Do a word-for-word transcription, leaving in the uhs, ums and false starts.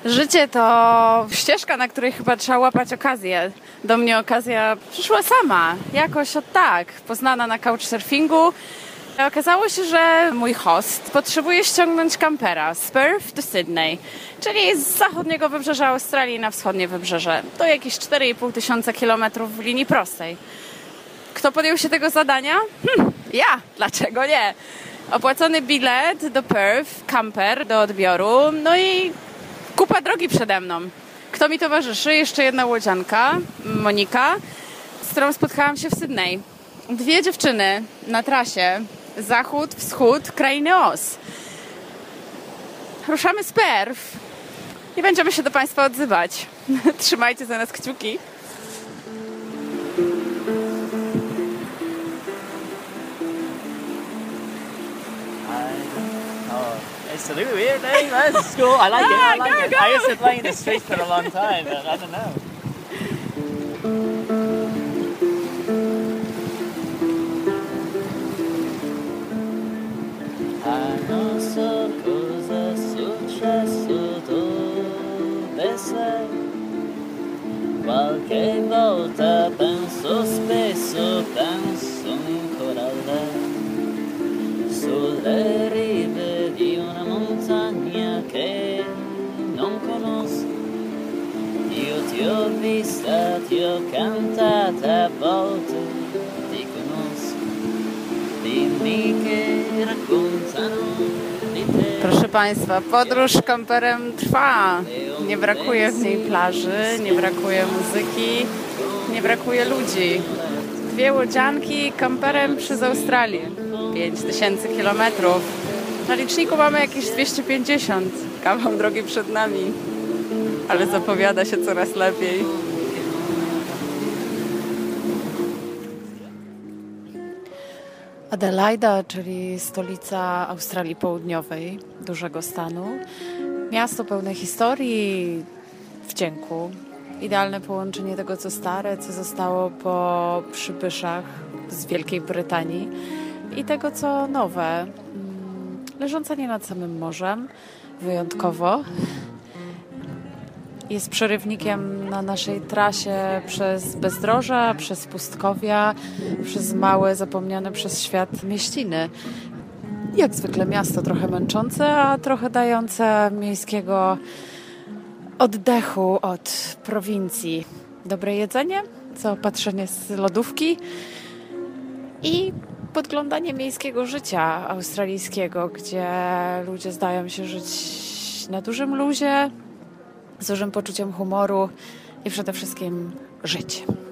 Życie to ścieżka, na której chyba trzeba łapać okazję. Do mnie okazja przyszła sama, jakoś od tak, poznana na couchsurfingu. Okazało się, że mój host potrzebuje ściągnąć kampera z Perth do Sydney, czyli z zachodniego wybrzeża Australii na wschodnie wybrzeże. To jakieś cztery i pół tysiąca kilometrów w linii prostej. Kto podjął się tego zadania? Hm, ja, dlaczego nie? Opłacony bilet do Perth, kamper do odbioru, no i kupa drogi przede mną. Kto mi towarzyszy? Jeszcze jedna łodzianka, Monika, z którą spotkałam się w Sydney. Dwie dziewczyny na trasie zachód, wschód, krainy Oz. Ruszamy z Perth i będziemy się do Państwa odzywać. Trzymajcie za nas kciuki. It's a little weird, eh? That's cool. I like it. I like go, it. go. I used to play in the streets for a long time, but I don't know. Hanno so cosa successo dove sei? Qualche volta penso spesso, penso ancora a lei. Sulle rive di una montagna che non conosco, io ti ho vista, ti ho cantata, a volte ti conosco, dimmi che raccontano di te. Proszę Państwa, podróż kamperem trwa. Nie brakuje w niej plaży, nie brakuje muzyki, nie brakuje ludzi. Dwie łodzianki kamperem przez Australię. pięć tysięcy kilometrów. Na liczniku mamy jakieś dwieście pięćdziesiąt. Kawał drogi przed nami. Ale zapowiada się coraz lepiej. Adelaida, czyli stolica Australii Południowej, dużego stanu. Miasto pełne historii, wdzięku. Idealne połączenie tego, co stare, co zostało po przybyszach z Wielkiej Brytanii i tego, co nowe. Leżąca nie nad samym morzem, wyjątkowo. Jest przerywnikiem na naszej trasie przez bezdroża, przez pustkowia, przez małe, zapomniane przez świat mieściny. Jak zwykle miasto trochę męczące, a trochę dające miejskiego oddechu od prowincji. Dobre jedzenie, zaopatrzenie z lodówki i podglądanie miejskiego życia australijskiego, gdzie ludzie zdają się żyć na dużym luzie, z dużym poczuciem humoru i przede wszystkim żyć.